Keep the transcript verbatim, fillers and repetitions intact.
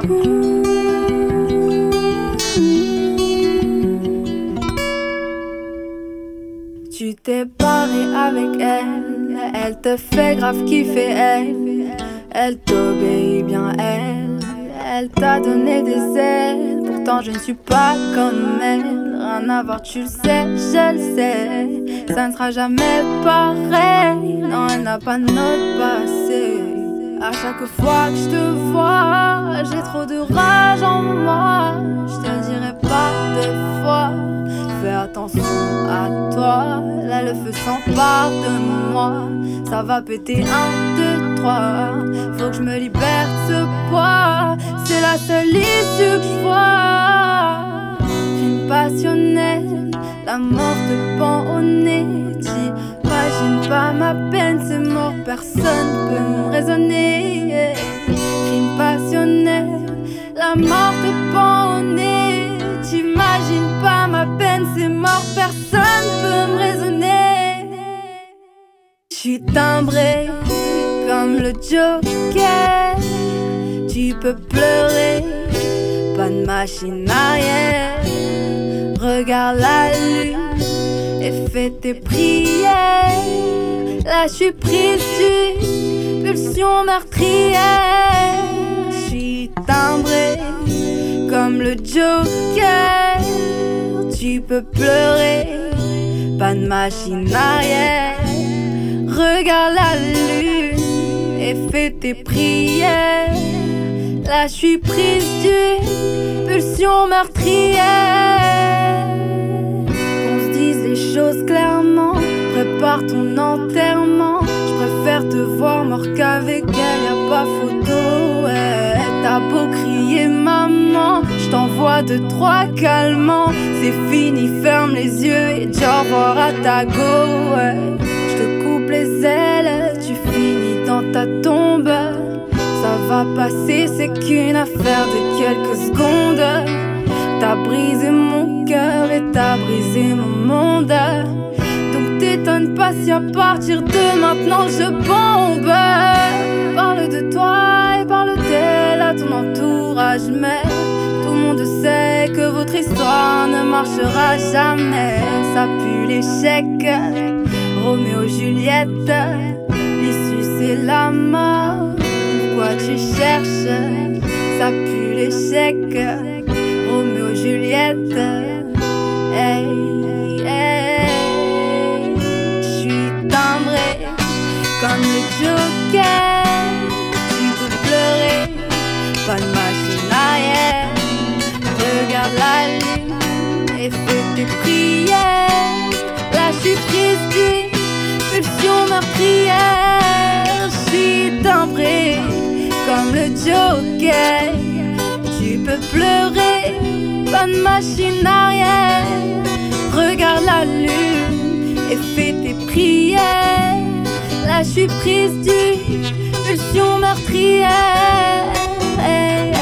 Tu t'es barré avec elle, elle te fait grave kiffer elle. Elle t'obéit bien elle, elle t'a donné des ailes. Pourtant je ne suis pas comme elle, rien à voir tu le sais, je le sais. Ça ne sera jamais pareil, non elle n'a pas notre passé. À chaque fois que je te vois, j'ai trop de rage en moi. Je te dirai pas deux fois, fais attention à toi. Là le feu s'empare de moi, ça va péter un, deux, trois. Faut que je me libère de ce poids, c'est la seule issue que je vois. Crime passionnel, la mort te pend au nez. T'imagines pas ma peine, c'est mort, personne peut me raisonner. Crime passionnel, la mort te pend au nez. T'imagines pas ma peine, c'est mort, personne peut me raisonner. J'suis timbré comme le Joker. Tu peux pleurer, pas de machine arrière. Regarde la lune et fais tes prières. Là j'suis prise d'une pulsion meurtrière. J'suis timbré comme le Joker. Tu peux pleurer, pas de machine arrière. Regarde la lune et fais tes prières. Là j'suis prise d'une pulsion meurtrière. Qu'on se dise les choses clairement, prépare ton enterrement. J'préfère te voir mort qu'avec elle, y'a pas photo. Ouais. T'as beau crier maman, j't'envoie deux trois calmants. C'est fini, ferme les yeux et dis au revoir à ta go. Ouais. J'te coupe les ailes, tu finis dans ta tombe. Ça va passer, c'est qu'une affaire de quelques secondes. T'as brisé mon cœur et t'as brisé mon monde. Donc t'étonnes pas si à partir de maintenant je bombe. Parle de toi et parle d'elle à ton entourage. Mais tout le monde sait que votre histoire ne marchera jamais. Ça pue l'échec, Roméo Juliette. L'issue c'est la mort. Pourquoi tu cherches? Ça pue l'échec, Roméo Juliette. Hey, hey. J'suis timbré comme le Joker. Tu peux pleurer, pas de machine arrière. Regarde la lune et fais tes prières. Là j'suis prise d'une pulsion meurtrière. J'suis timbré comme le Joker. Tu peux pleurer, pas de machine arrière. Regarde la lune et fais tes prières. Là j'suis prise d'une pulsion meurtrière. Hey, hey.